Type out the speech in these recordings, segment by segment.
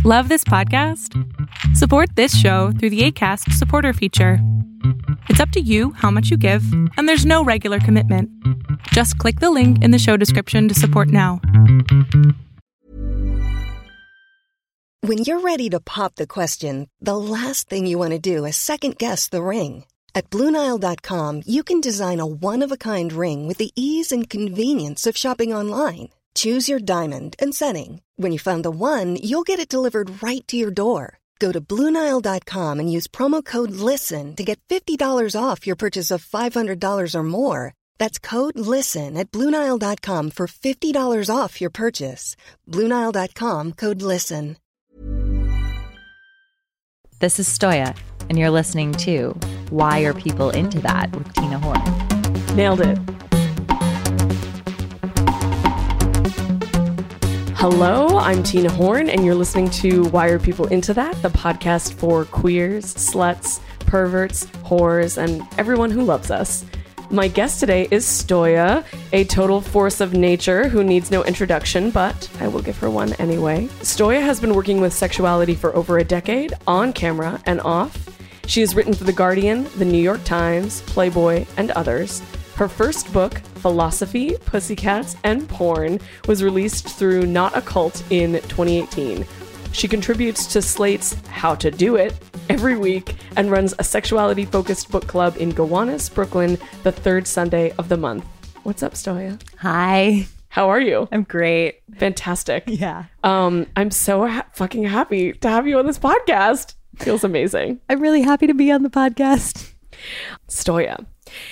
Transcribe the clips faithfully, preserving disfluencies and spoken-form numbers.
Love this podcast? Support this show through the Acast supporter feature. It's up to you how much you give, and there's no regular commitment. Just click the link in the show description to support now. When you're ready to pop the question, the last thing you want to do is second-guess the ring. At Blue Nile dot com, you can design a one-of-a-kind ring with the ease and convenience of shopping online. Choose your diamond and setting. When you find the one, you'll get it delivered right to your door. Go to Blue Nile dot com and use promo code LISTEN to get fifty dollars off your purchase of five hundred dollars or more. That's code LISTEN at Blue Nile dot com for fifty dollars off your purchase. Blue Nile dot com, code LISTEN. This is Stoya, and you're listening to Why Are People Into That with Tina Horn. Nailed it. Hello, I'm Tina Horn, and you're listening to Why Are People Into That, the podcast for queers, sluts, perverts, whores, and everyone who loves us. My guest today is Stoya, a total force of nature who needs no introduction, but I will give her one anyway. Stoya has been working with sexuality for over a decade, on camera and off. She has written for The Guardian, The New York Times, Playboy, and others. Her first book, Philosophy, Pussycats, and Porn, was released through Not a Cult in twenty eighteen. She contributes to Slate's How to Do It every week and runs a sexuality-focused book club in Gowanus, Brooklyn, the third Sunday of the month. What's up, Stoya? Hi. How are you? I'm great. Fantastic. Yeah. Um, I'm so ha- fucking happy to have you on this podcast. Feels amazing. I'm really happy to be on the podcast. Stoya,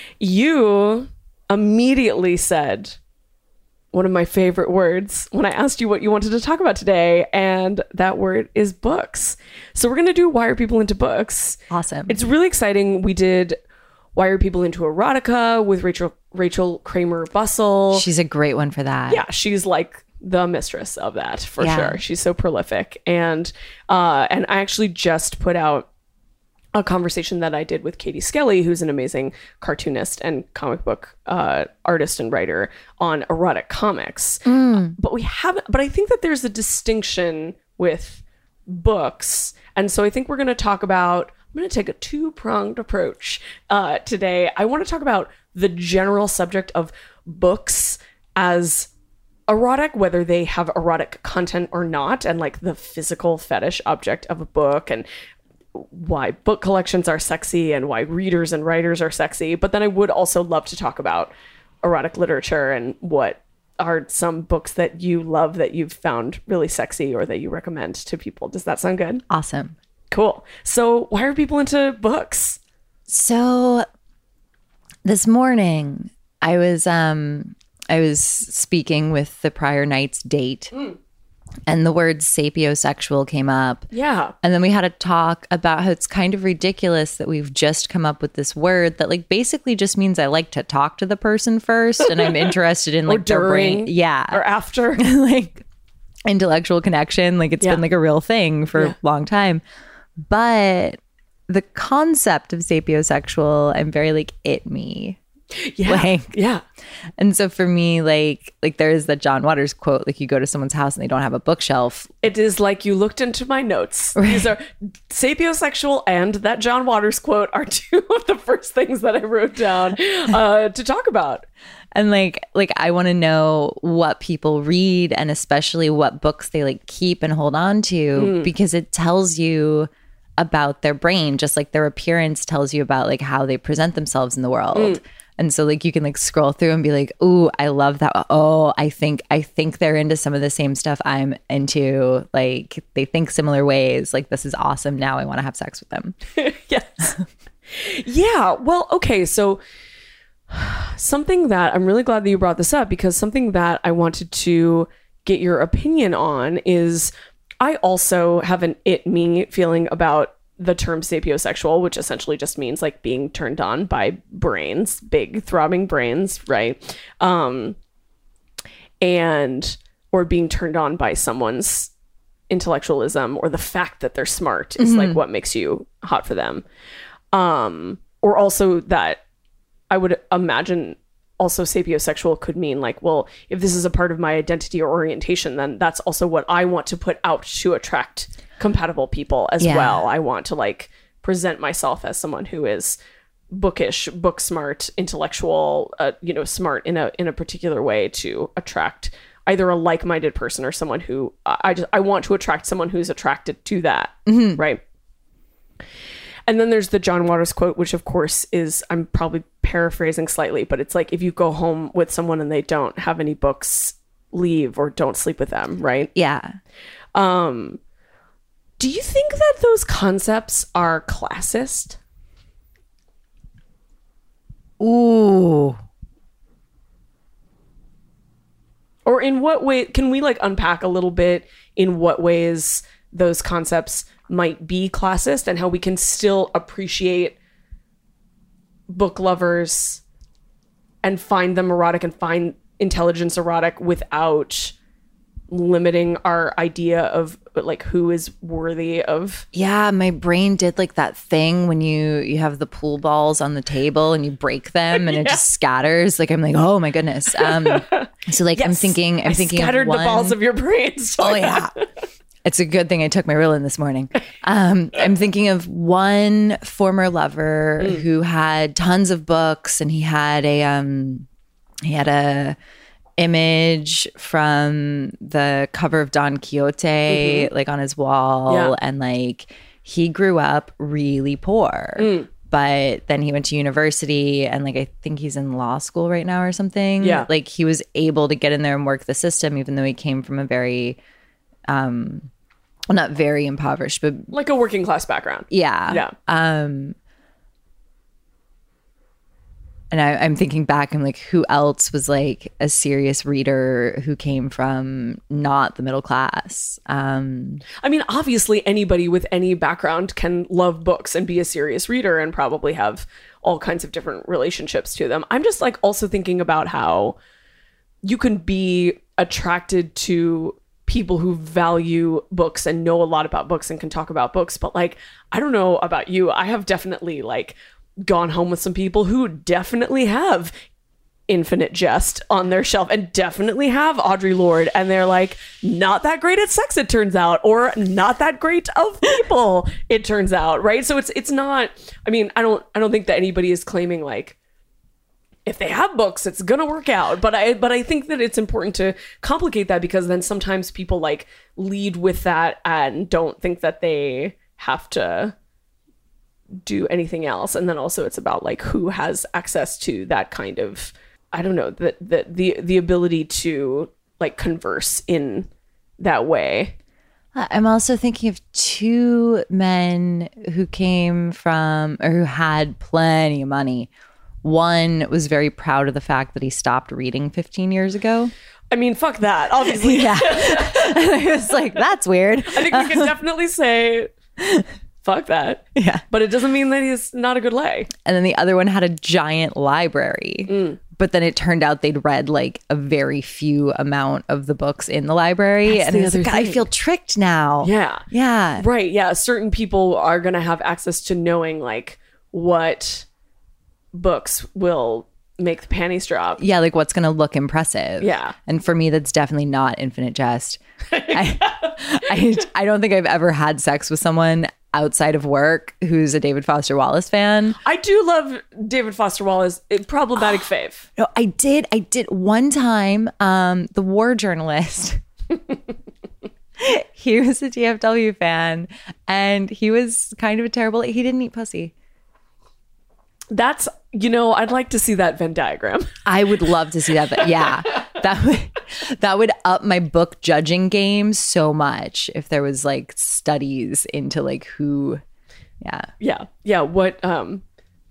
you immediately said one of my favorite words when I asked you what you wanted to talk about today, and that word is books. So we're going to do Why Are People Into Books? Awesome. It's really exciting. We did Why Are People Into Erotica with Rachel Rachel Kramer Bussell. She's a great one for that. Yeah, she's like the mistress of that for Yeah. sure. She's so prolific. And uh, and I actually just put out a conversation that I did with Katie Skelly, who's an amazing cartoonist and comic book uh, artist and writer, on erotic comics. Mm. But we haven't, but I think that there's a distinction with books. And so I think we're going to talk about, I'm going to take a two-pronged approach uh, today. I want to talk about the general subject of books as erotic, whether they have erotic content or not, and like the physical fetish object of a book, and why book collections are sexy and why readers and writers are sexy. But then I would also love to talk about erotic literature and what are some books that you love that you've found really sexy or that you recommend to people. Does that sound good? Awesome. Cool. So why are people into books? So this morning I was um I was speaking with the prior night's date. Mm. And the word sapiosexual came up. Yeah. And then we had a talk about how it's kind of ridiculous that we've just come up with this word that like basically just means I like to talk to the person first and I'm interested in like their brain. Yeah. Or after. Like intellectual connection. Like it's yeah. been like a real thing for yeah. a long time. But the concept of sapiosexual, I'm very like it me. Yeah. Like, yeah. And so for me, like, like there's the John Waters quote, like you go to someone's house and they don't have a bookshelf. It is like you looked into my notes. Right. These are sapiosexual and that John Waters quote are two of the first things that I wrote down uh, to talk about. And like, like I want to know what people read and especially what books they like keep and hold on to mm. because it tells you about their brain, just like their appearance tells you about like how they present themselves in the world. Mm. And so like you can like scroll through and be like, ooh, I love that. Oh, I think I think they're into some of the same stuff I'm into. Like they think similar ways. Like this is awesome. Now I want to have sex with them. Yes. Yeah. Well, okay. So something that I'm really glad that you brought this up because something that I wanted to get your opinion on is I also have an it me feeling about the term sapiosexual, which essentially just means like being turned on by brains, big throbbing brains, right? Um, and or being turned on by someone's intellectualism or the fact that they're smart is mm-hmm. like what makes you hot for them. Um, or also that I would imagine also sapiosexual could mean like, well, if this is a part of my identity or orientation, then that's also what I want to put out to attract compatible people as Yeah. well. I want to like present myself as someone who is bookish, book smart, intellectual, uh, you know, smart in a in a particular way to attract either a like-minded person or someone who I I just I want to attract someone who's attracted to that, Mm-hmm. right? And then there's the John Waters quote, which of course is, I'm probably paraphrasing slightly, but it's like, if you go home with someone and they don't have any books, leave or don't sleep with them, right? Yeah. Um, do you think that those concepts are classist? Ooh. Or in what way, can we like unpack a little bit in what ways those concepts might be classist and how we can still appreciate book lovers and find them erotic and find intelligence erotic without limiting our idea of like who is worthy of. Yeah, my brain did like that thing when you you have the pool balls on the table and you break them and it just scatters. Like I'm like, oh my goodness. Um, so like I'm Yes, thinking, I'm I thinking scattered of one, the balls of your brain. So Oh yeah. It's a good thing I took my Ritalin this morning. Um, I'm thinking of one former lover Mm. who had tons of books, and he had a um, he had a image from the cover of Don Quixote Mm-hmm. like on his wall, Yeah. and like he grew up really poor. Mm. But then he went to university, and like I think he's in law school right now or something. Yeah. Like he was able to get in there and work the system, even though he came from a very um well, not very impoverished, but like a working class background. yeah. Yeah. Um and I, I'm thinking back, I'm like, who else was like a serious reader who came from not the middle class? Um I mean, obviously anybody with any background can love books and be a serious reader and probably have all kinds of different relationships to them. I'm just like also thinking about how you can be attracted to people who value books and know a lot about books and can talk about books. But like, I don't know about you. I have definitely like gone home with some people who definitely have Infinite Jest on their shelf and definitely have Audre Lorde, and they're like not that great at sex, it turns out, or not that great of people, it turns out, right? So it's it's not, I mean, I don't I don't think that anybody is claiming like if they have books it's gonna work out, but I but I think that it's important to complicate that, because then sometimes people like lead with that and don't think that they have to do anything else. And then also it's about like who has access to that kind of, I don't know, the the the, the ability to like converse in that way. I'm also thinking of two men who came from or who had plenty of money. One was very proud of the fact that he stopped reading fifteen years ago. I mean, fuck that, obviously. Yeah. I was like, that's weird. I think we can definitely say fuck that. Yeah. But it doesn't mean that he's not a good lay. And then the other one had a giant library. Mm. But then it turned out they'd read like a very few amount of the books in the library. That's and the I was other like, I thing. feel tricked now. Yeah. Yeah. Right. Yeah. Certain people are going to have access to knowing like what books will make the panties drop. Yeah, like what's going to look impressive. Yeah. And for me, that's definitely not Infinite Jest. I, I, I don't think I've ever had sex with someone outside of work who's a David Foster Wallace fan. I do love David Foster Wallace. It, problematic fave. No, I did. I did one time. Um, the war journalist. He was a D F W fan, and he was kind of a terrible. He didn't eat pussy. That's, you know, I'd like to see that Venn diagram. I would love to see that. But yeah, that would that would up my book judging game so much if there was like studies into like who. Yeah. Yeah. Yeah. What, um,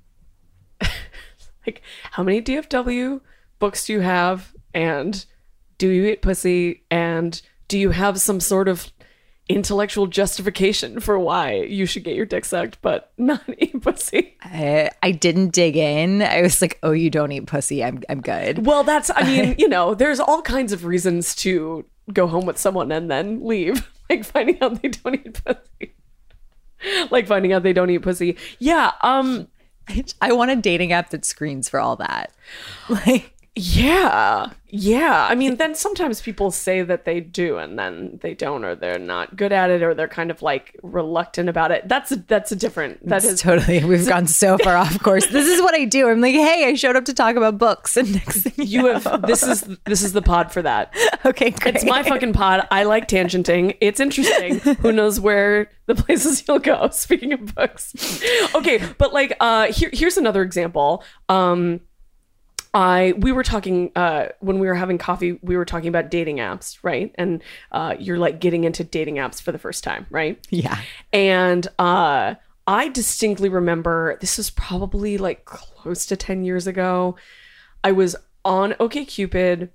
like, how many D F W books do you have? And do you eat pussy? And do you have some sort of intellectual justification for why you should get your dick sucked but not eat pussy? I, I didn't dig in. I was like, oh, you don't eat pussy. I'm I'm good. Well, that's, I mean, you know, there's all kinds of reasons to go home with someone and then leave. Like finding out they don't eat pussy. Like finding out they don't eat pussy. Yeah. Um, I want a dating app that screens for all that. Like, Yeah. Yeah. I mean, then sometimes people say that they do and then they don't, or they're not good at it, or they're kind of like reluctant about it. That's a, that's a different, that It's is totally, we've gone so far off course. This is what I do. I'm like, hey, I showed up to talk about books. And next thing you, you have, this is, this is the pod for that. okay, great. It's my fucking pod. I like tangenting. It's interesting. Who knows where the places you'll go. Speaking of books. Okay. But like, uh, here, here's another example. Um, I we were talking uh, when we were having coffee. We were talking about dating apps, right? And uh, you're like getting into dating apps for the first time, right? Yeah. And uh, I distinctly remember this was probably like close to ten years ago. I was on OkCupid,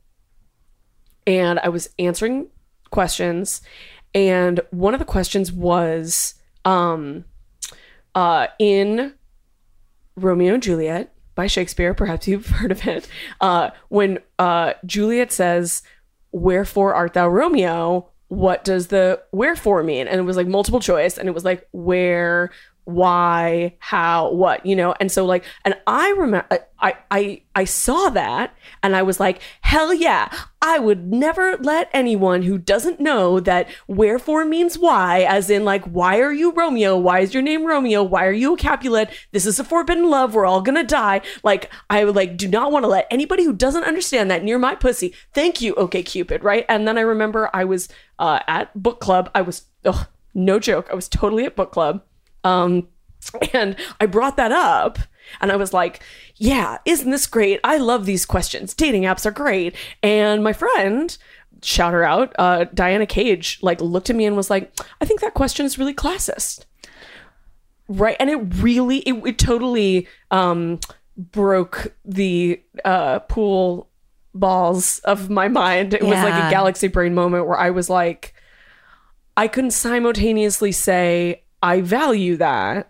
and I was answering questions, and one of the questions was um, uh, in Romeo and Juliet by Shakespeare, perhaps you've heard of it, uh, when uh, Juliet says, "Wherefore art thou Romeo?" What does the wherefore mean? And it was like multiple choice, and it was like where, why, how, what, you know? And so like, and I remember, I, I, I saw that and I was like, hell yeah, I would never let anyone who doesn't know that wherefore means why, as in like, why are you Romeo? Why is your name Romeo? Why are you a Capulet? This is a forbidden love. We're all gonna die. Like, I would like, do not want to let anybody who doesn't understand that near my pussy. Thank you, OkCupid, right? And then I remember I was uh, at book club. I was, ugh, no joke, I was totally at book club. Um, and I brought that up and I was like, yeah, isn't this great? I love these questions. Dating apps are great. And my friend, shout her out, uh, Diana Cage, like looked at me and was like, I think that question is really classist. Right. And it really, it, it totally, um, broke the, uh, pool balls of my mind. It Yeah. was like a galaxy brain moment where I was like, I couldn't simultaneously say, I value that,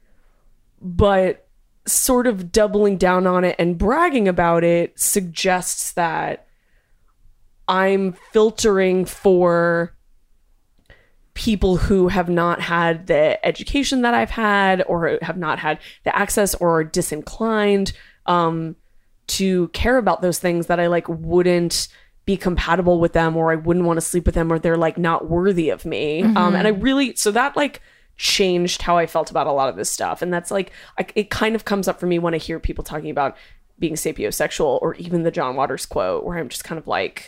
but sort of doubling down on it and bragging about it suggests that I'm filtering for people who have not had the education that I've had, or have not had the access, or are disinclined um, to care about those things, that I like wouldn't be compatible with them, or I wouldn't want to sleep with them, or they're like not worthy of me. Mm-hmm. Um, and I really, so that like changed how I felt about a lot of this stuff. And that's like, I, it kind of comes up for me when I hear people talking about being sapiosexual, or even the John Waters quote, where I'm just kind of like,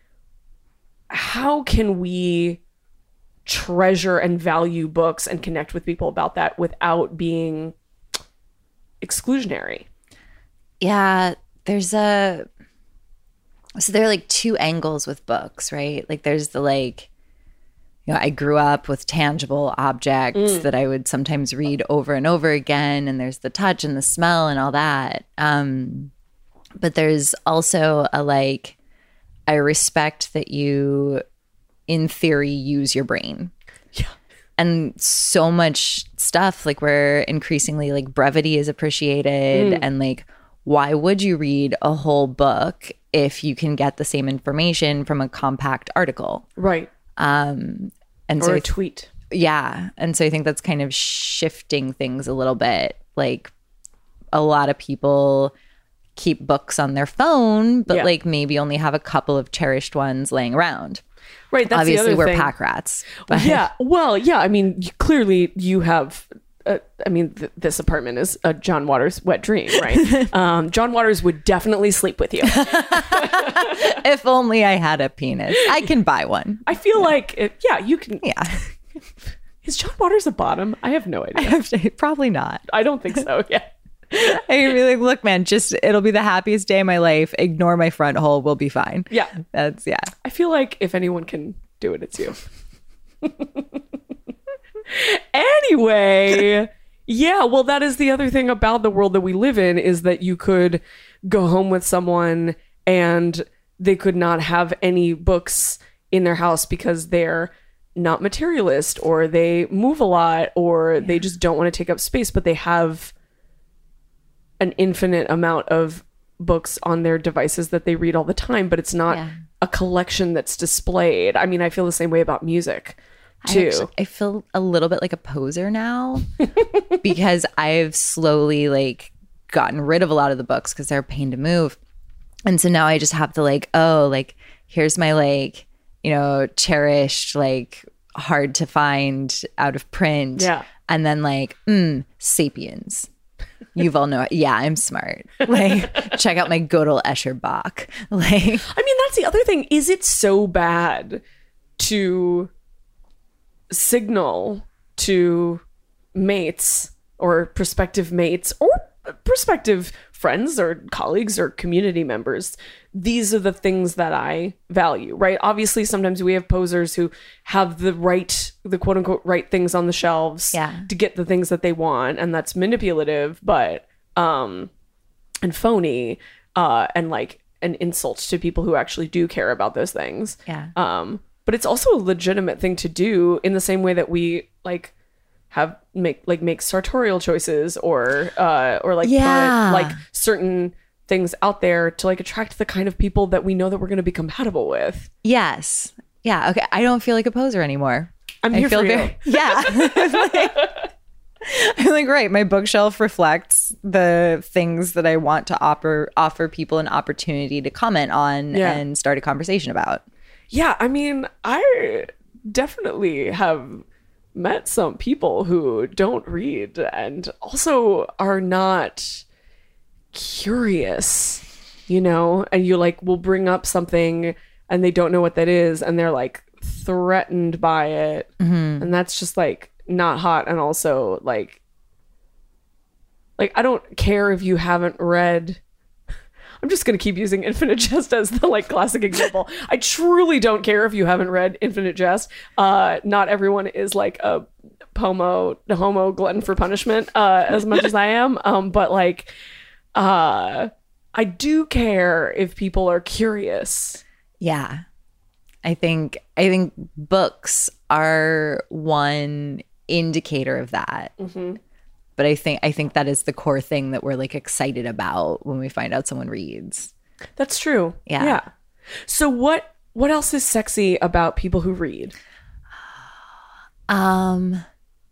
how can we treasure and value books and connect with people about that without being exclusionary? Yeah, there's a, so there are like two angles with books, right? Like there's the like, you know, I grew up with tangible objects mm. that I would sometimes read over and over again. And there's the touch and the smell and all that. Um, but there's also a like, I respect that you, in theory, use your brain. Yeah. And so much stuff, like where increasingly like brevity is appreciated. Mm. And like, why would you read a whole book if you can get the same information from a compact article? Right. Um, and or so a tweet. Yeah. And so I think that's kind of shifting things a little bit. Like a lot of people keep books on their phone, but yeah. like maybe only have a couple of cherished ones laying around. Right. That's Obviously, the other we're thing. pack rats. But. Yeah. Well, yeah. I mean, clearly you have. Uh, I mean, th- this apartment is a John Waters wet dream, right? um, John Waters would definitely sleep with you. If only I had a penis. I can buy one. I feel yeah. like, it, yeah, you can. Yeah. Is John Waters a bottom? I have no idea. I have to, probably not. I don't think so. Yeah. I can be like, look, man, just it'll be the happiest day of my life. Ignore my front hole. We'll be fine. Yeah. That's, yeah. I feel like if anyone can do it, it's you. Anyway, yeah, well, that is the other thing about the world that we live in, is that you could go home with someone and they could not have any books in their house because they're not materialist, or they move a lot, or yeah. they just don't want to take up space, but they have an infinite amount of books on their devices that they read all the time, but it's not yeah. a collection that's displayed. I mean, I feel the same way about music. Too. I, actually, I feel a little bit like a poser now because I've slowly like gotten rid of a lot of the books because they're a pain to move. And so now I just have to like, oh, like, here's my like, you know, cherished, like hard to find out of print. Yeah. And then like, mm, Sapiens. Yuval Noah. Yeah, I'm smart. Like, check out my Gödel Escher Bach. Like, I mean, that's the other thing. Is it so bad to signal to mates or prospective mates or prospective friends or colleagues or community members, these are the things that I value, right? Obviously, sometimes we have posers who have the right, the quote unquote right things on the shelves Yeah. to get the things that they want. And that's manipulative, but, um, and phony, uh, and like an insult to people who actually do care about those things. Yeah. Um, but it's also a legitimate thing to do in the same way that we like have make like make sartorial choices or uh or like Yeah. put like certain things out there to like attract the kind of people that we know that we're going to be compatible with. yes. Yeah. Okay. I don't feel like a poser anymore. I'm I here feel for you. very, yeah. I'm like, right. My bookshelf reflects the things that I want to offer offer people an opportunity to comment on Yeah. and start a conversation about. Yeah, I mean, I definitely have met some people who don't read and also are not curious, you know, and you like will bring up something and they don't know what that is and they're like threatened by it. Mm-hmm. And that's just like not hot. And also like, like, I don't care if you haven't read. I'm just going to keep using Infinite Jest as the like classic example. I truly don't care if you haven't read Infinite Jest. Uh, not everyone is like a homo, the homo glutton for punishment uh, as much as I am. Um, but like, uh, I do care if people are curious. Yeah. I think I think books are one indicator of that. Mm-hmm. But I think I think that is the core thing that we're like excited about when we find out someone reads. That's true. Yeah. Yeah. So what what else is sexy about people who read? Um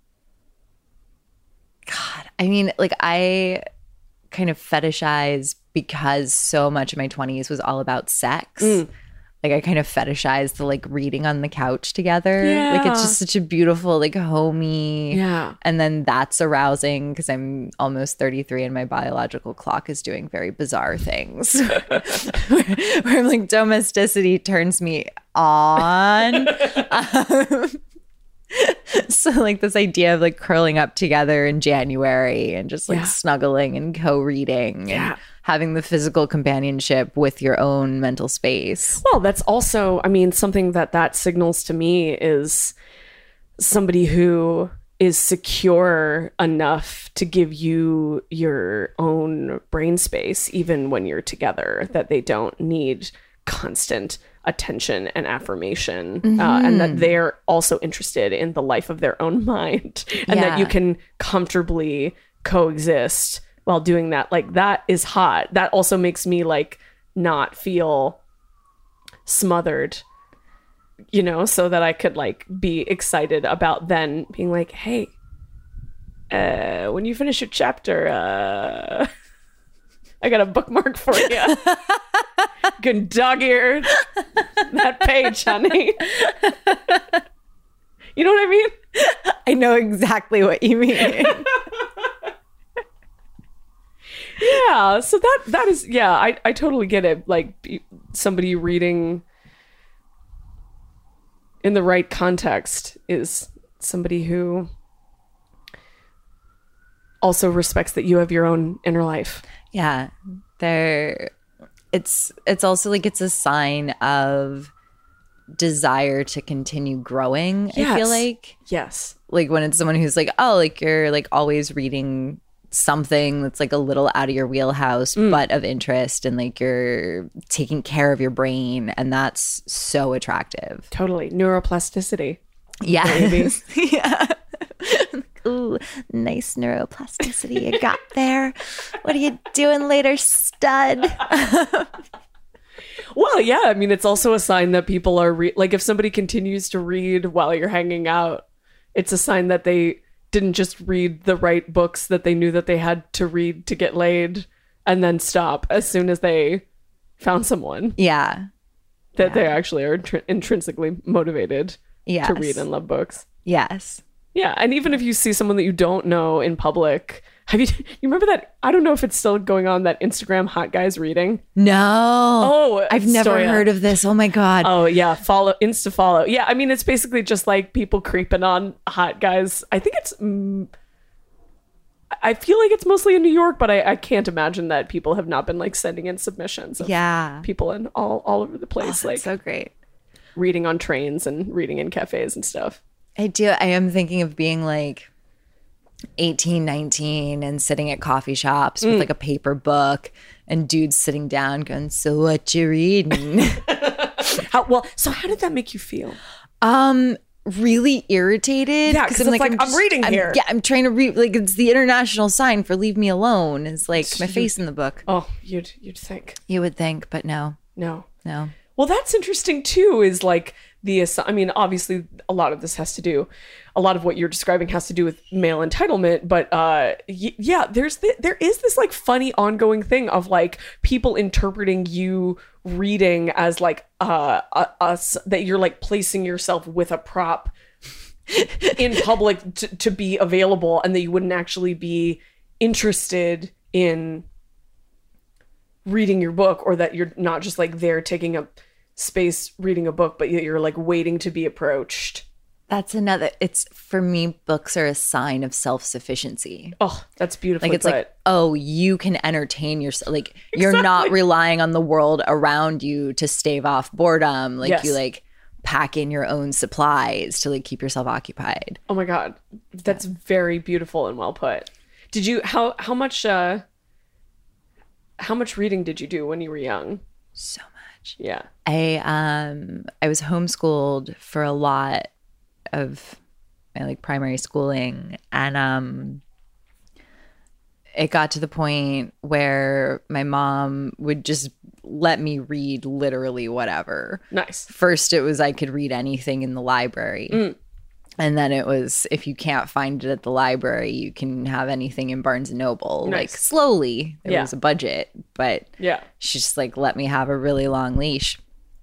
God, I mean, like I kind of fetishize because so much of my twenties was all about sex. Mm. Like I kind of fetishize the like reading on the couch together. Yeah. Like it's just such a beautiful, like homey. Yeah. And then that's arousing because I'm almost thirty-three and my biological clock is doing very bizarre things. where, where I'm like domesticity turns me on. um, so like this idea of like curling up together in January and just like Yeah. snuggling and co-reading Yeah. and having the physical companionship with your own mental space. Well, that's also, I mean, something that that signals to me is somebody who is secure enough to give you your own brain space, even when you're together, that they don't need constant attention and affirmation, Mm-hmm. uh, and that they're also interested in the life of their own mind, and Yeah. that you can comfortably coexist while doing that. Like, that is hot. That also makes me like not feel smothered, you know, so that I could like be excited about then being like, hey, uh, when you finish your chapter, uh, I got a bookmark for you. You can dog ear that page, honey. You know what I mean? I know exactly what you mean. Yeah, so that that is, yeah, I, I totally get it. Like, be- somebody reading in the right context is somebody who also respects that you have your own inner life. Yeah. There it's it's also like it's a sign of desire to continue growing, I feel Yes. like. Yes. Like when it's someone who's like, oh, like you're like always reading something that's like a little out of your wheelhouse but of interest, and like you're taking care of your brain, and that's so attractive. Totally. Neuroplasticity. Yeah. Maybe. Yeah. Ooh, nice neuroplasticity you got there. What are you doing later, stud? Well, yeah, I mean, it's also a sign that people are re- like, if somebody continues to read while you're hanging out, it's a sign that they didn't just read the right books that they knew that they had to read to get laid and then stop as soon as they found someone Yeah. that Yeah. they actually are tr- intrinsically motivated Yes. to read and love books. Yes. Yeah, and even if you see someone that you don't know in public, have you you remember that? I don't know if it's still going on, that Instagram hot guys reading. No. Oh, I've never Storia. heard of this. Oh my God. Oh yeah, follow Insta follow. Yeah, I mean it's basically just like people creeping on hot guys. I think it's. Mm, I feel like it's mostly in New York, but I, I can't imagine that people have not been like sending in submissions. Of Yeah. people in all all over the Oh, place, that's like so great. reading on trains and reading in cafes and stuff. I do. I am thinking of being like eighteen, nineteen and sitting at coffee shops with like a paper book and dudes sitting down going, so what you reading? How well? So how did that make you feel? um, really irritated. Yeah, 'cause it's like, I'm reading here. Yeah, I'm trying to read. Like, it's the international sign for leave me alone. It's like my face in the book. Oh, you'd you'd think You would think, but no, no. no. Well, that's interesting too, is like the, assi- I mean, obviously a lot of this has to do, a lot of what you're describing has to do with male entitlement, but uh, y- yeah, there's, the, there is this like funny ongoing thing of like people interpreting you reading as like uh, a, us, that you're like placing yourself with a prop in public to, to be available, and that you wouldn't actually be interested in reading your book, or that you're not just like there taking up space reading a book, but you're like waiting to be approached. That's another. It's for me. Books are a sign of self-sufficiency. Oh, that's beautiful. Like it's like, oh, you can entertain yourself. Like you're not Exactly. relying on the world around you to stave off boredom. Like Yes. you like pack in your own supplies to like keep yourself occupied. oh my God, that's very beautiful and well put. Did you, how, how much, uh, how much reading did you do when you were young? So much. Yeah. I um I was homeschooled for a lot of my like primary schooling, and um it got to the point where my mom would just let me read literally whatever. Nice. First it was I could read anything in the library. And then it was, if you can't find it at the library, you can have anything in Barnes and Noble. Nice. Like slowly, there Yeah. was a budget, but Yeah. she just like let me have a really long leash.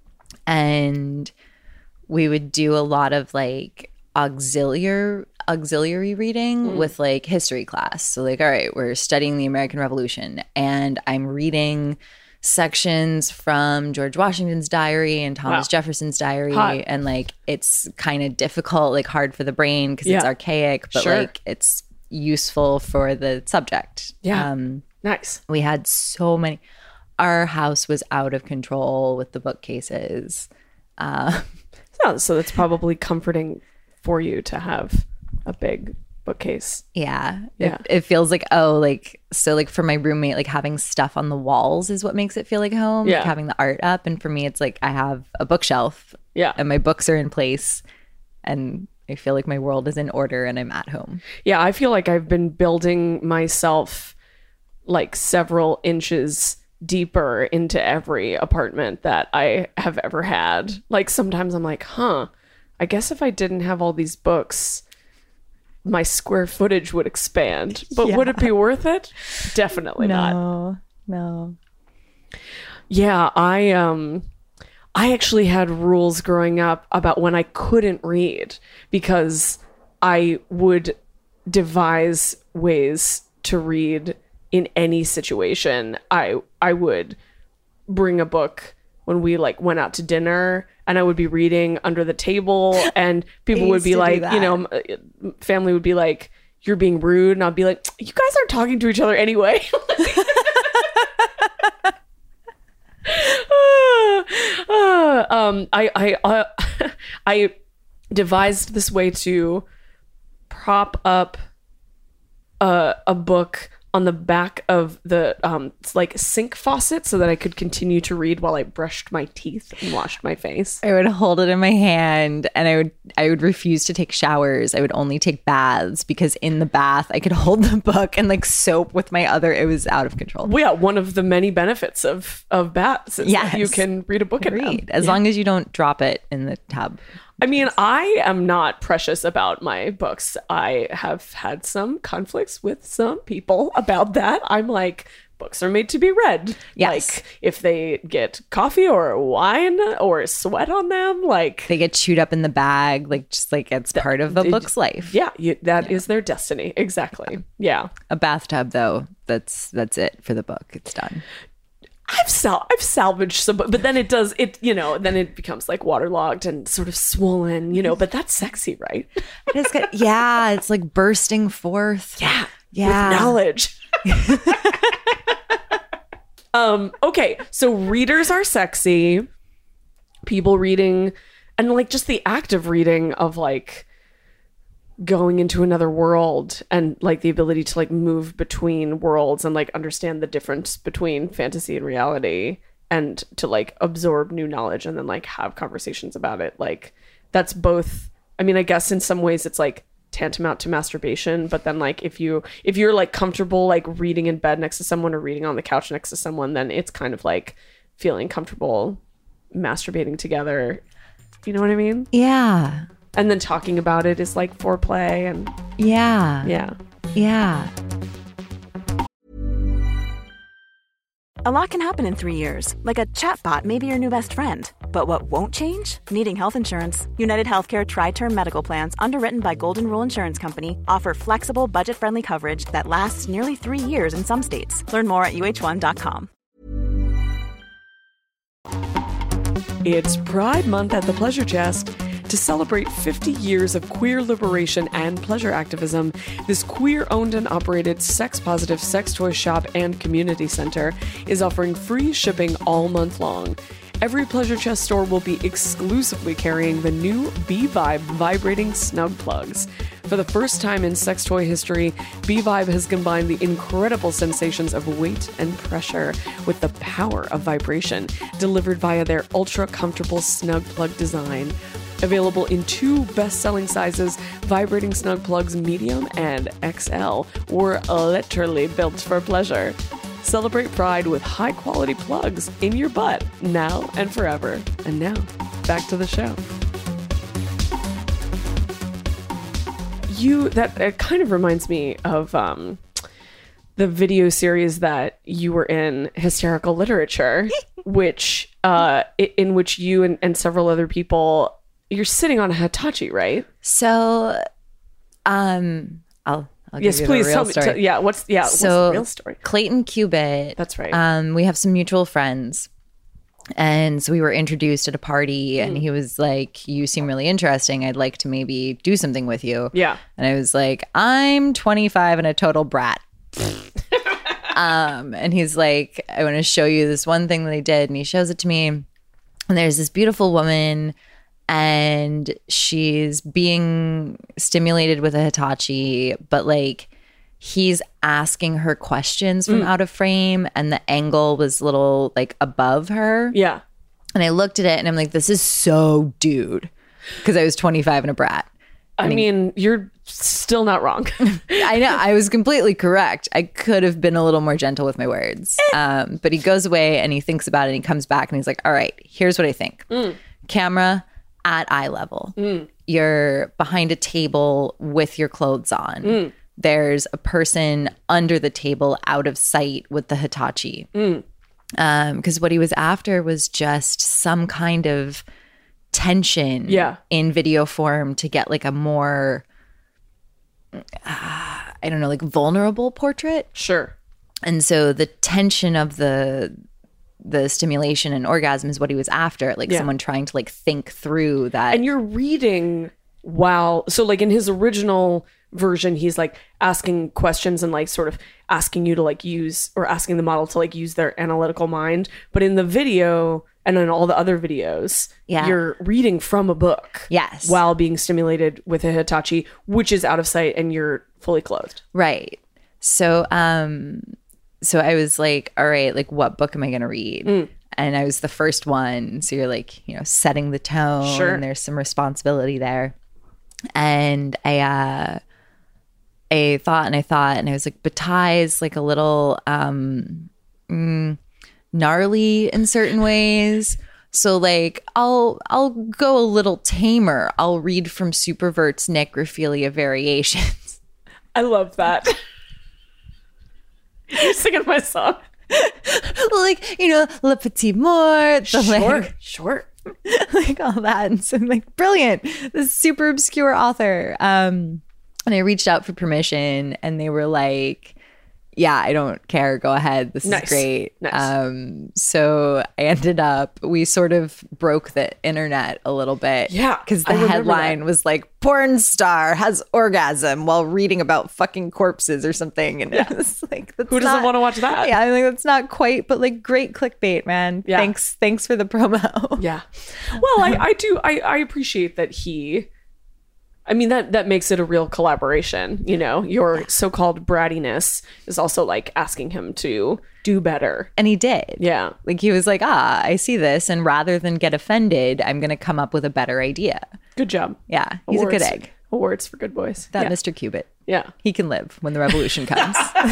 And we would do a lot of like auxiliary auxiliary reading with like history class. So like, all right, we're studying the American Revolution, and I'm reading sections from George Washington's diary and Thomas Wow. Jefferson's diary. Hot. And like it's kind of difficult, like hard for the brain because it's Yeah. archaic, but Sure. like it's useful for the subject. Yeah. Um, Nice. we had so many. Our house was out of control with the bookcases. Uh, So, so that's probably comforting for you to have a big bookcase. yeah, Yeah. It, it feels like, oh, like, so like for my roommate, like having stuff on the walls is what makes it feel like home. Yeah. Like having the art up. And for me, it's like I have a bookshelf Yeah. and my books are in place, and I feel like my world is in order and I'm at home. Yeah, I feel like I've been building myself like several inches deeper into every apartment that I have ever had. Like sometimes I'm like, huh, I guess if I didn't have all these books, my square footage would expand. But would it be worth it? Definitely not. No, no. Yeah, I um I actually had rules growing up about when I couldn't read, because I would devise ways to read in any situation. I I would bring a book when we like went out to dinner, and I would be reading under the table, and people would used be to do like, that. you know, m- family would be like, you're being rude, and I'll be like, you guys aren't talking to each other anyway. Uh, um, I I uh, I devised this way to prop up a a book on the back of the um it's like sink faucet, so that I could continue to read while I brushed my teeth and washed my face. I would hold it in my hand, and I would I would refuse to take showers. I would only take baths, because in the bath I could hold the book and like soap with my other. It was out of control. Well, yeah, one of the many benefits of of baths is Yes. that you can read a book in them. Read as long as you don't drop it in the tub. I mean, I am not precious about my books. I have had some conflicts with some people about that. I'm like, books are made to be read. Yes. Like if they get coffee or wine or sweat on them, like They get chewed up in the bag, like just like it's part of a it- book's life. yeah, you, that is their destiny. Exactly. Yeah. A bathtub, though, that's that's it for the book. It's done. I've sal- I've salvaged some, but then it does it, you know, then it becomes like waterlogged and sort of swollen, you know, but that's sexy, right? It is good. Yeah, it's like bursting forth. Yeah. Yeah. With knowledge. um, okay. So readers are sexy. People reading, and like just the act of reading of like going into another world and like the ability to like move between worlds and like understand the difference between fantasy and reality and to like absorb new knowledge and then like have conversations about it. Like that's both, I mean, I guess in some ways it's like tantamount to masturbation, but then like if you if you're like comfortable like reading in bed next to someone or reading on the couch next to someone, then it's kind of like feeling comfortable masturbating together. You know what I mean? Yeah. And then talking about it is like foreplay and Yeah. yeah. Yeah. A lot can happen in three years, like a chatbot may be your new best friend. But what won't change? Needing health insurance. United Healthcare Tri-Term Medical Plans, underwritten by Golden Rule Insurance Company, offer flexible, budget-friendly coverage that lasts nearly three years in some states. Learn more at U H one dot com. It's Pride Month at the Pleasure Chest. To celebrate fifty years of queer liberation and pleasure activism, this queer-owned and operated sex-positive sex toy shop and community center is offering free shipping all month long. Every Pleasure Chest store will be exclusively carrying the new B-Vibe vibrating snug plugs. For the first time in sex toy history, B-Vibe has combined the incredible sensations of weight and pressure with the power of vibration, delivered via their ultra-comfortable snug plug design. Available in two best-selling sizes, vibrating snug plugs medium and X L were literally built for pleasure. Celebrate Pride with high-quality plugs in your butt, now and forever. And now, back to the show. You, that it kind of reminds me of um, the video series that you were in, Hysterical Literature, which, uh, in which you and, and several other people, you're sitting on a Hitachi, right? So, um, I'll, I'll give Yes, you please the real tell me. story. Tell, yeah, what's yeah, what's So, the real story? Clayton Cubitt. That's right. Um, we have some mutual friends. And so we were introduced at a party and he was like, you seem really interesting. I'd like to maybe do something with you. Yeah. And I was like, I'm twenty-five and a total brat. um, and he's like, I want to show you this one thing that I did. And he shows it to me. And there's this beautiful woman and she's being stimulated with a Hitachi, but like he's asking her questions from out of frame and the angle was a little like above her. Yeah. And I looked at it and I'm like, this is so dude. Because I was twenty-five and a brat. I mean, you're still not wrong. I know. I was completely correct. I could have been a little more gentle with my words. Um, but he goes away and he thinks about it and he comes back and he's like, all right, here's what I think. Mm. Camera at eye level. Mm. You're behind a table with your clothes on. Mm. There's a person under the table out of sight with the Hitachi. Mm. Um, because what he was after was just some kind of tension yeah. in video form to get like a more, uh, I don't know, like vulnerable portrait. Sure. And so the tension of the the stimulation and orgasm is what he was after, like yeah. someone trying to like think through that. And you're reading while, so like in his original version, he's like asking questions and like sort of asking you to like use, or asking the model to like use their analytical mind. But in the video and in all the other videos, yeah. you're reading from a book. Yes. While being stimulated with a Hitachi, which is out of sight and you're fully clothed. Right. So, um, so I was like, all right, like what book am I going to read? Mm. And I was the first one. So you're like, you know, setting the tone. Sure. And there's some responsibility there. And I, uh, I thought and I thought, and I was like, Bataille's like a little um, mm, gnarly in certain ways. So like, I'll I'll go a little tamer. I'll read from Supervert's Necrophilia Variations. I love that. You're singing my song. Like, you know, Le Petit Mort, the Sure, like, sure. like all that. And so I'm like, brilliant. This super obscure author. Um, and I reached out for permission and they were like, yeah, I don't care. Go ahead. This Nice. is great. Nice. Um, so I ended up, we sort of broke the internet a little bit. Yeah, Because I the remember headline that. was like, porn star has orgasm while reading about fucking corpses or something. And it was like, that's Who doesn't not- want to watch that? Yeah, I think that's not quite, but like great clickbait, man. Yeah. Thanks. Thanks for the promo. Yeah. Well, I, I do. I, I appreciate that he. I mean, that that makes it a real collaboration. You know, your so-called brattiness is also like asking him to do better. And he did. Yeah. Like he was like, ah, I see this. And rather than get offended, I'm going to come up with a better idea. Good job. Yeah. He's Awards. a good egg. Awards for good boys. That yeah. Mister Cubit. Yeah. He can live when the revolution comes.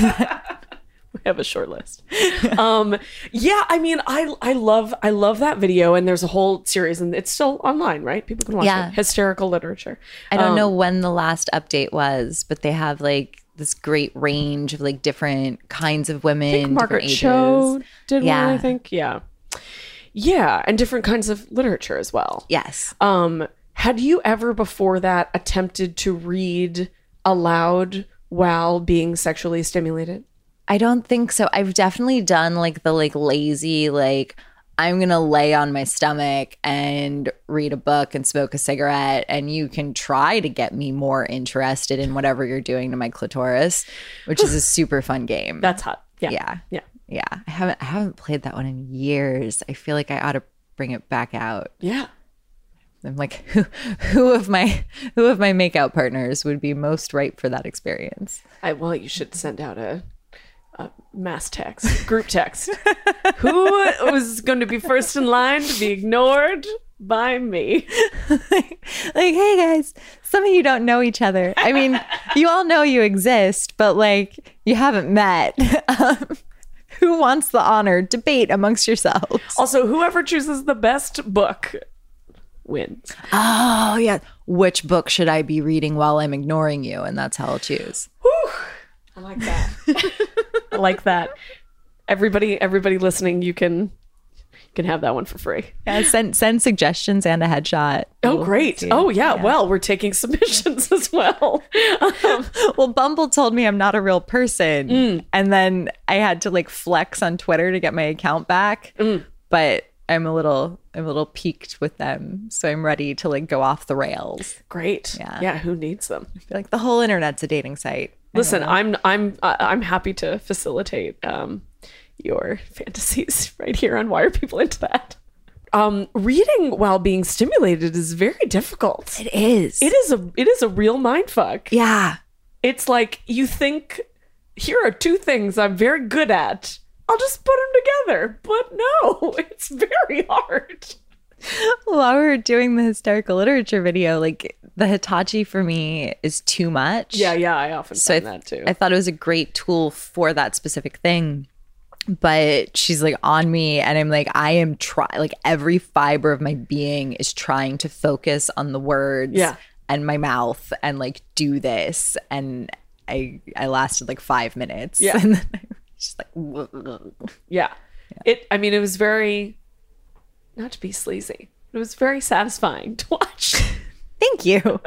We have a short list. um, yeah, I mean, I I love I love that video, and there's a whole series, and it's still online, right? People can watch Yeah. it. Hysterical literature. I don't Um, know when the last update was, but they have like this great range of like different kinds of women. I think Margaret different Cho ages. did Yeah. one, I think. Yeah. Yeah, and different kinds of literature as well. Yes. Um, had you ever before that attempted to read aloud while being sexually stimulated? I don't think so. I've definitely done like the like lazy, like I'm going to lay on my stomach and read a book and smoke a cigarette. And you can try to get me more interested in whatever you're doing to my clitoris, which is a super fun game. That's hot. Yeah. Yeah. Yeah. Yeah. I haven't, I haven't played that one in years. I feel like I ought to bring it back out. Yeah. I'm like, who, who of my, who of my makeout partners would be most ripe for that experience? I, well, you should send out a, a mass text, group text. Who was going to be first in line to be ignored by me? like, hey guys, some of you don't know each other. I mean, you all know you exist, but like you haven't met. Um, who wants the honor? Debate amongst yourselves. Also, whoever chooses the best book wins. Oh yeah. Which book should I be reading while I'm ignoring you? And that's how I'll choose. Whew. I like that. I like that. Everybody, everybody listening, you can you can have that one for free. Yeah, send send suggestions and a headshot. Oh, We'll great. see. Oh, yeah. Well, we're taking submissions as well. Um, Well, Bumble told me I'm not a real person. Mm. And then I had to like flex on Twitter to get my account back. Mm. But I'm a little I'm a little peaked with them. So I'm ready to like go off the rails. great. Yeah. Yeah. Who needs them? I feel like the whole internet's a dating site. I Listen, don't know. I'm I'm uh, I'm happy to facilitate um, your fantasies right here on Why Are People Into That? Um, reading while being stimulated is very difficult. It is. It is a it is a real mindfuck. Yeah. It's like you think, here are two things I'm very good at. I'll just put them together. But no, it's very hard. While we were doing the hysterical literature video, like the Hitachi for me is too much. Yeah, yeah, I often So I, find that too. I thought it was a great tool for that specific thing. But she's like on me and I'm like, I am trying, like every fiber of my being is trying to focus on the words Yeah. and my mouth and like do this. And I I lasted like five minutes. Yeah. And then I was just like, yeah. It I mean it was very, not to be sleazy, it was very satisfying to watch. thank you.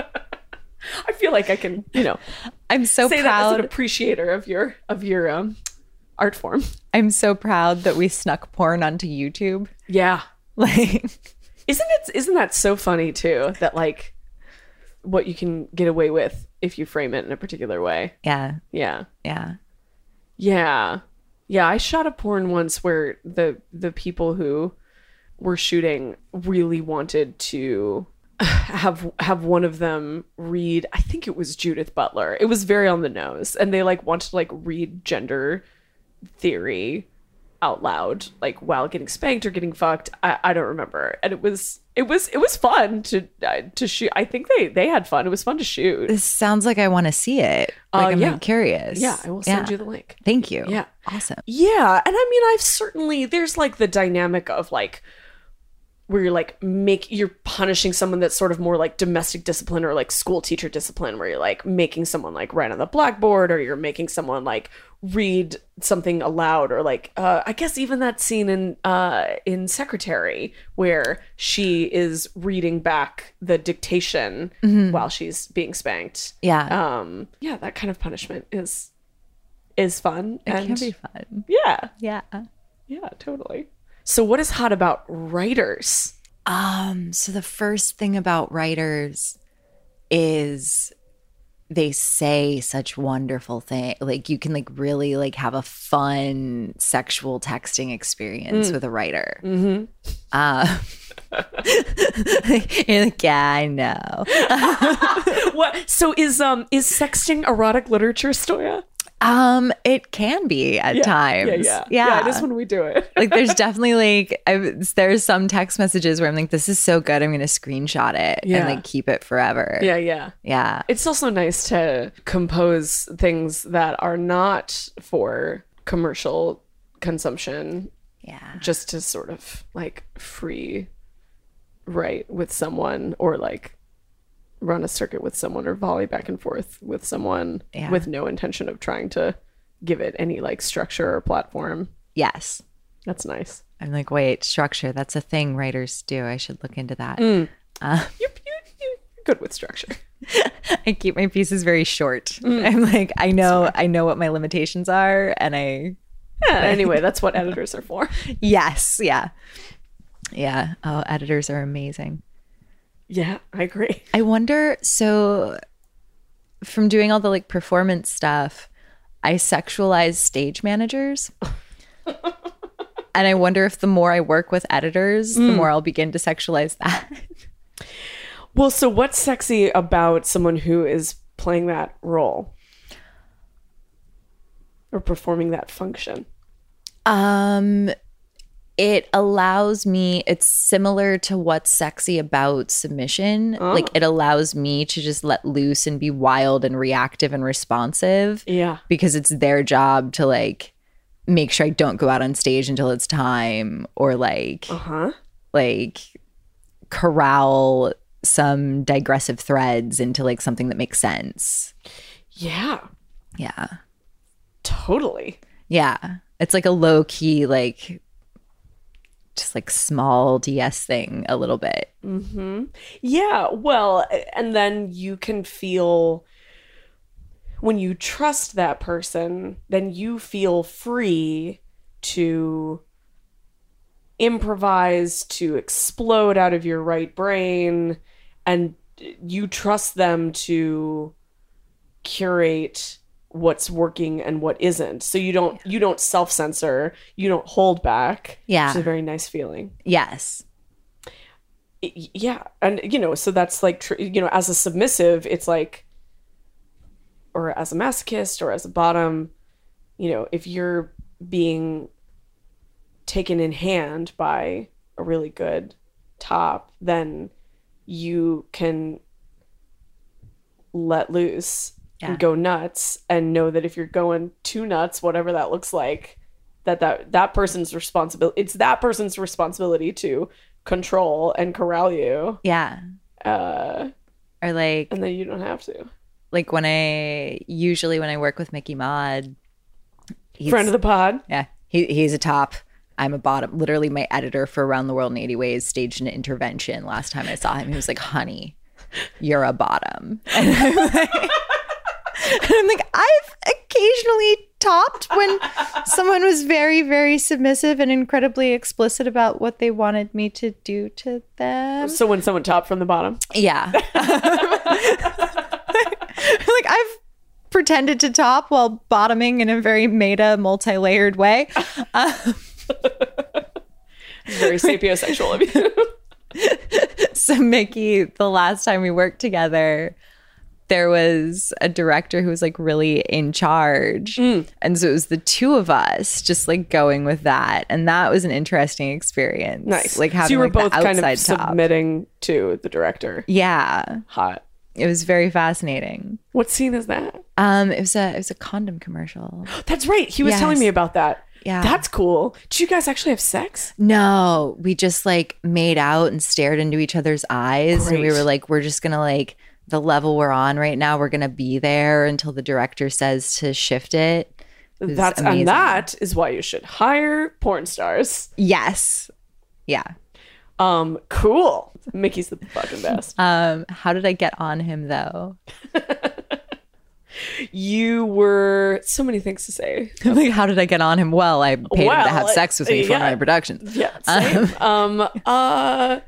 I feel like I can, you know, I'm so say that as proud. an appreciator of your of your um art form. I'm so proud that we snuck porn onto YouTube. Yeah. Like, Isn't it isn't that so funny too, that like what you can get away with if you frame it in a particular way. yeah, Yeah. yeah. Yeah. Yeah, I shot a porn once where the the people who were shooting really wanted to have have one of them read, I think it was Judith Butler. It was very on the nose, and they like wanted to like read gender theory out loud, like while getting spanked or getting fucked. I, I don't remember. And it was it was it was fun to uh, to shoot. I think they they had fun. It was fun to shoot. This sounds like I want to see it. Like, Uh, I'm yeah. curious. Yeah, I will send Yeah. you the link. Thank you. Yeah. Awesome. Yeah, and I mean, I've certainly, there's like the dynamic of like where you're like make you're punishing someone that's sort of more like domestic discipline or like school teacher discipline, where you're like making someone like write on the blackboard, or you're making someone like read something aloud, or like uh I guess even that scene in uh in Secretary where she is reading back the dictation Mm-hmm. while she's being spanked. Yeah. Um yeah, that kind of punishment is is fun. It and can be fun. yeah. Yeah. Yeah, totally. So what is hot about writers? Um, so the first thing about writers is they say such wonderful things. Like you can like really like have a fun sexual texting experience with a writer. Mm-hmm. Uh, you're like, yeah, I know. What? So is um is sexting erotic literature, Stoya? Um, it can be at Yeah, times. Yeah, yeah, yeah. yeah. Just when we do it. Like there's definitely like I've, there's some text messages where I'm like, this is so good, I'm gonna screenshot it Yeah. and like keep it forever. yeah, yeah. Yeah. It's also nice to compose things that are not for commercial consumption, Yeah. just to sort of like free write with someone, or like run a circuit with someone, or volley back and forth with someone Yeah. with no intention of trying to give it any like structure or platform. Yes. That's nice. I'm like, wait, structure, that's a thing writers do. I should look into that. You, you, you're good with structure. I keep my pieces very short. I'm like, I know I know what my limitations are, and I Yeah, anyway, that's what editors are for. yes, yeah. Yeah. Oh, editors are amazing. Yeah, I agree. I wonder, so from doing all the like performance stuff, I sexualize stage managers. And I wonder if the more I work with editors, the more I'll begin to sexualize that. Well, so what's sexy about someone who is playing that role or performing that function? Um, it allows me, it's similar to what's sexy about submission. Like it allows me to just let loose and be wild and reactive and responsive. Yeah. Because it's their job to like make sure I don't go out on stage until it's time, or like Uh-huh. like corral some digressive threads into like something that makes sense. Yeah, Yeah. totally. Yeah. It's like a low key, like just like small D S thing a little bit. Yeah, well, and then you can feel, when you trust that person, then you feel free to improvise, to explode out of your right brain, and you trust them to curate what's working and what isn't. So you don't you don't self-censor, you don't hold back. Yeah. Which is a very nice feeling. Yes. Y- yeah, and you know, so that's like tr- you know, as a submissive, it's like, or as a masochist, or as a bottom, you know, if you're being taken in hand by a really good top, then you can let loose Yeah. and go nuts, and know that if you're going too nuts, whatever that looks like, that that, that person's responsibility, it's that person's responsibility to control and corral you, Yeah. uh, Or like and then you don't have to. like when I usually when I work with Mickey Maud, he's, Friend of the pod. yeah, he he's a top. I'm a bottom. Literally, my editor for Around the World in eighty Ways staged an intervention last time I saw him. He was like, "Honey, you're a bottom." And I'm like, and I'm like, I've occasionally topped when someone was very, very submissive and incredibly explicit about what they wanted me to do to them. So when someone topped from the bottom. Yeah. Like I've pretended to top while bottoming in a very meta, multi-layered way. Um, Very sapiosexual of you. so Mickey, the last time we worked together, there was a director who was like really in charge. Mm. And so it was the two of us just like going with that. And that was an interesting experience. Nice. Like having so you were like, the both kind of outside top. submitting to the director. Yeah. Hot. It was very fascinating. What scene is that? Um, it was a it was a condom commercial. That's right. He was Yes. telling me about that. Yeah. That's cool. Did you guys actually have sex? No, we just like made out and stared into each other's eyes. And we Great. were like, we're just going to like, the level we're on right now, we're going to be there until the director says to shift it. It was That's amazing. and that is why you should hire porn stars. Yes. Yeah. Um, cool. Mickey's the fucking best. Um, how did I get on him though? You were so many things to say. Like, how did I get on him? Well, I paid him Well, to have sex with me for yeah. my productions. Yeah, same. um, uh,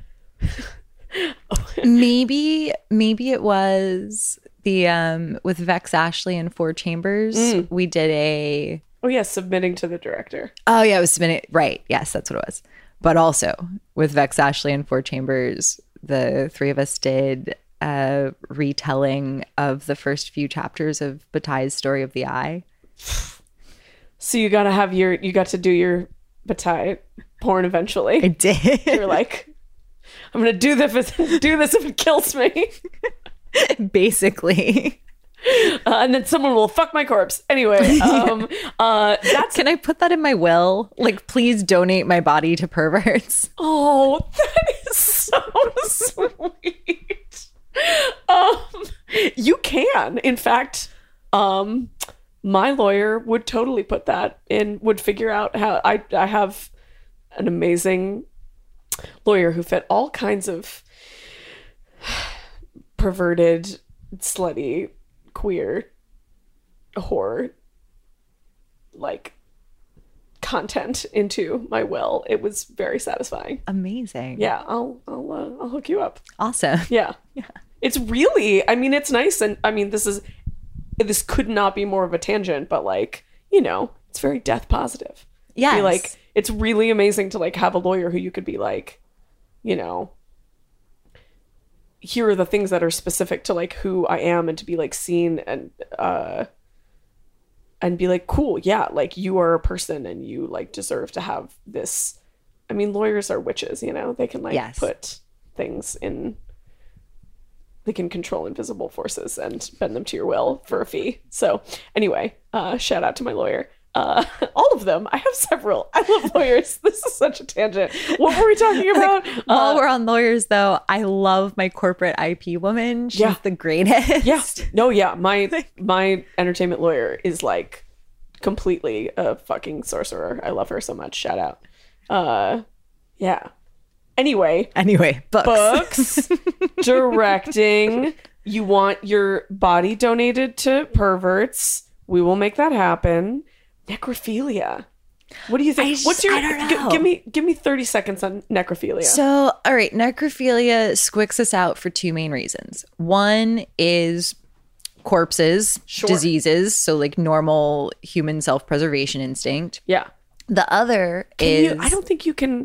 maybe, maybe it was the um with Vex Ashley and Four Chambers. Mm. We did a. oh yeah, submitting to the director. Oh yeah, it was submitted. Right. Yes, that's what it was. But also with Vex Ashley and Four Chambers, the three of us did a retelling of the first few chapters of Bataille's Story of the Eye. So you gotta have your, you got to do your Bataille porn eventually. I did. You're like, I'm gonna do this. Do this if it kills me. Basically. Uh, and then someone will fuck my corpse. Anyway, um, uh, that's Can I put that in my will? Like, please donate my body to perverts. oh, that is so sweet. Um, you can, in fact, um, my lawyer would totally put that in. Would figure out how. I I have an amazing lawyer who fit all kinds of perverted, slutty, queer horror like content into my will. It was very satisfying. Amazing. Yeah, I'll I'll uh, I'll hook you up. Awesome. Yeah. Yeah. It's really, I mean, it's nice, and I mean, this is this could not be more of a tangent, but like, you know, it's very death positive. Yes. Be like, it's really amazing to like have a lawyer who you could be like, you know, here are the things that are specific to like who I am, and to be like seen and uh and be like, cool, yeah, like you are a person and you like deserve to have this. I mean, lawyers are witches, you know, they can like Yes. put things in, they can control invisible forces and bend them to your will for a fee. So anyway, uh shout out to my lawyer. Uh, all of them. I have several. I love lawyers. This is such a tangent. What were we talking about? While Uh, we're on lawyers, though, I love my corporate I P woman. She's Yeah. the greatest. yeah. No, yeah. My my entertainment lawyer is like completely a fucking sorcerer. I love her so much. Shout out. Uh, yeah. Anyway, Anyway, books. books, directing. You want your body donated to perverts? We will make that happen. Necrophilia. What do you think? I just- What's your? I don't gi- know. give me give me thirty seconds on necrophilia. So, all right, necrophilia squicks us out for two main reasons. One is corpses, Sure. diseases, so like normal human self-preservation instinct. yeah. The other Can is you, I don't think you can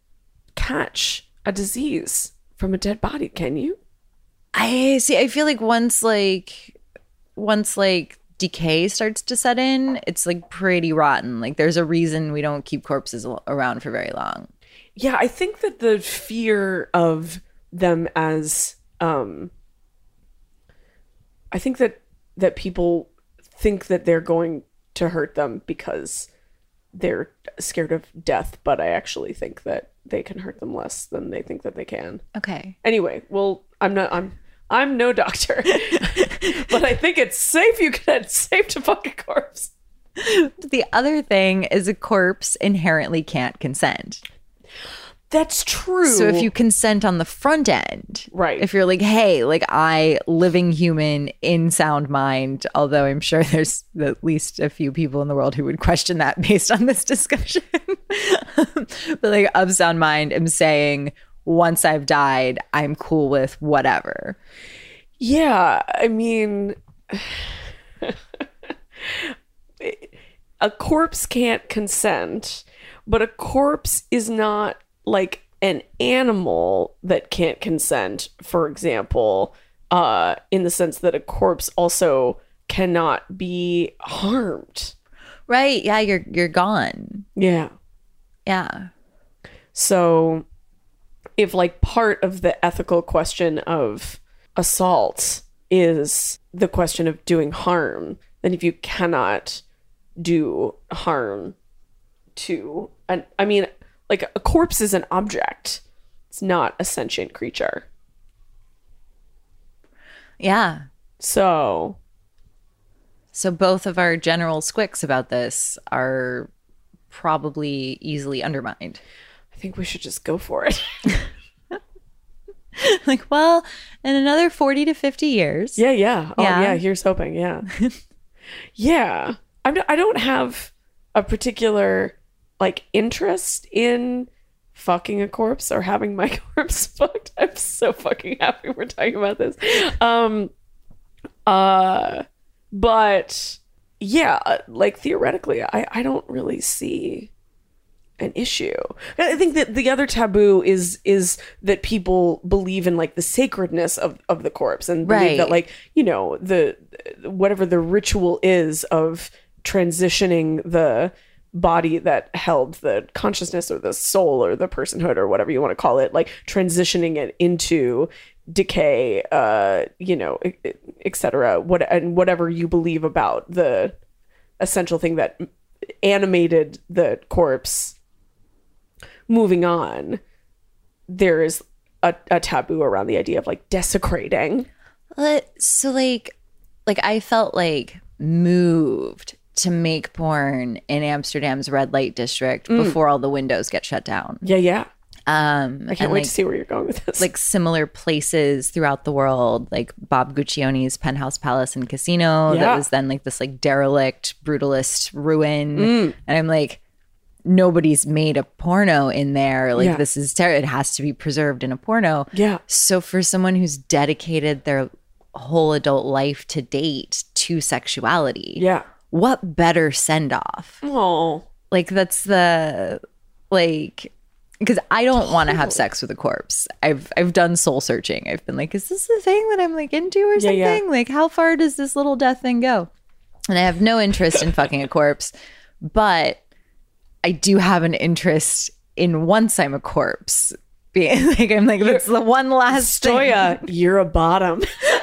catch a disease from a dead body, can you? I see. I feel like once like once like decay starts to set in, it's like pretty rotten. Like there's a reason we don't keep corpses al- around for very long. Yeah, I think that the fear of them as um I think that that people think that they're going to hurt them because they're scared of death, but I actually think that they can hurt them less than they think that they can. Okay. Anyway, well, I'm not I'm I'm no doctor. But I think it's safe you can it's safe to fuck a corpse. The other thing is a corpse inherently can't consent. That's true. So if you consent on the front end, Right. if you're like, hey, like I, living human in sound mind, although I'm sure there's at least a few people in the world who would question that based on this discussion. But like of sound mind, I'm saying once I've died, I'm cool with whatever. Yeah, I mean, a corpse can't consent, but a corpse is not like an animal that can't consent, for example, uh, in the sense that a corpse also cannot be harmed. Right. Yeah, you're you're gone. Yeah. Yeah. So if like part of the ethical question of assault is the question of doing harm, then if you cannot do harm, to an, I mean, like a corpse is an object. It's not a sentient creature. Yeah. So. So both of our general squicks about this are probably easily undermined. I think we should just go for it. Like, well, in another forty to fifty years. Yeah, yeah. Oh, Yeah. yeah, here's hoping. Yeah. Yeah. I'm, I don't have a particular, like, interest in fucking a corpse or having my corpse fucked. I'm so fucking happy we're talking about this. Um, uh, but, yeah, like, theoretically, I, I don't really see an issue. I think that the other taboo is is that people believe in like the sacredness of, of the corpse and believe Right. that like, you know, the whatever the ritual is of transitioning the body that held the consciousness or the soul or the personhood or whatever you want to call it, like transitioning it into decay, uh, you know, et cetera. What and whatever you believe about the essential thing that animated the corpse. Moving on, there is a, a taboo around the idea of like desecrating. Uh, So like, like I felt like moved to make porn in Amsterdam's red light district before all the windows get shut down. Yeah, yeah. Um, I can't and, wait like, to see where you're going with this. like similar places throughout the world, like Bob Guccione's Penthouse Palace and Casino Yeah. that was then like this like derelict brutalist ruin. Mm. And I'm like, nobody's made a porno in there. Like Yeah. this is ter- it has to be preserved in a porno. Yeah. So for someone who's dedicated their whole adult life to date to sexuality, yeah. what better send off? Oh, Like that's the like because I don't want to have sex with a corpse. I've I've done soul searching. I've been like, is this the thing that I'm like into or Yeah, something? yeah. Like how far does this little death thing go? And I have no interest in fucking a corpse, but I do have an interest in once I'm a corpse being like I'm like that's the one last thing. Stoya, you're a bottom.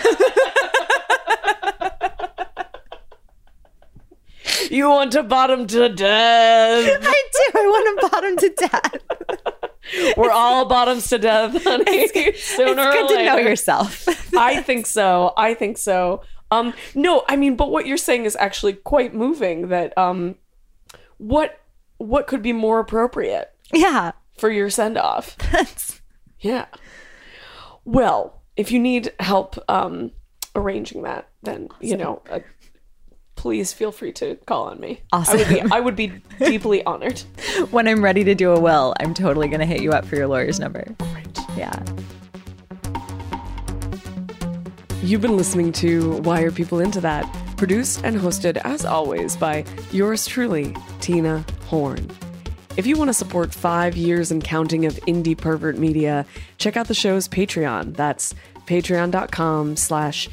You want to bottom to death. I do. I want to bottom to death. We're all bottoms to death, honey. Sooner or Good to know later. yourself. I think so. I think so. Um, no, I mean, but what you're saying is actually quite moving. That um, what what could be more appropriate Yeah. for your send off? That's Yeah. Well, if you need help um, arranging that, then you know, uh, please feel free to call on me. Awesome. I would be, I would be deeply honored. when I'm ready to do a will, I'm totally gonna hit you up for your lawyer's number. Great. Yeah. You've been listening to Why Are People Into That? Produced and hosted, as always, by yours truly, Tina Horn. If you want to support five years and counting of indie pervert media, check out the show's Patreon. That's patreon.com slash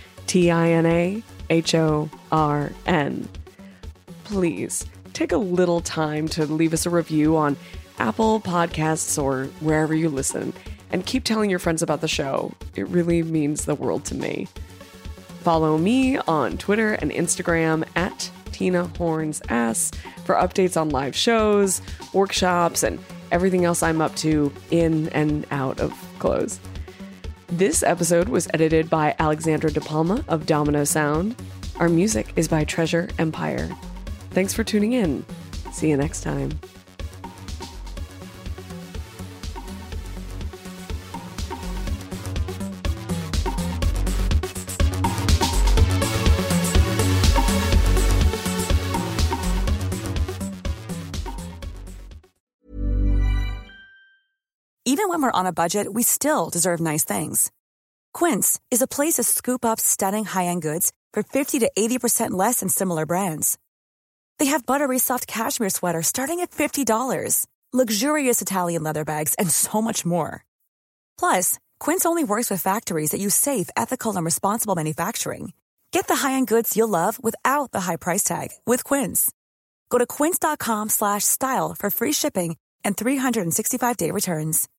T-I-N-A-H-O-R-N. Please take a little time to leave us a review on Apple Podcasts or wherever you listen, and keep telling your friends about the show. It really means the world to me. Follow me on Twitter and Instagram at Tina Horn's Ass for updates on live shows, workshops, and everything else I'm up to in and out of clothes. This episode was edited by Alexandra De Palma of Domino Sound. Our music is by Treasure Empire. Thanks for tuning in. See you next time. Even when we're on a budget, we still deserve nice things. Quince is a place to scoop up stunning high-end goods for fifty to eighty percent less than similar brands. They have buttery soft cashmere sweaters starting at fifty dollars, luxurious Italian leather bags, and so much more. Plus, Quince only works with factories that use safe, ethical, and responsible manufacturing. Get the high-end goods you'll love without the high price tag with Quince. Go to quince.com slash style for free shipping and three sixty-five day returns.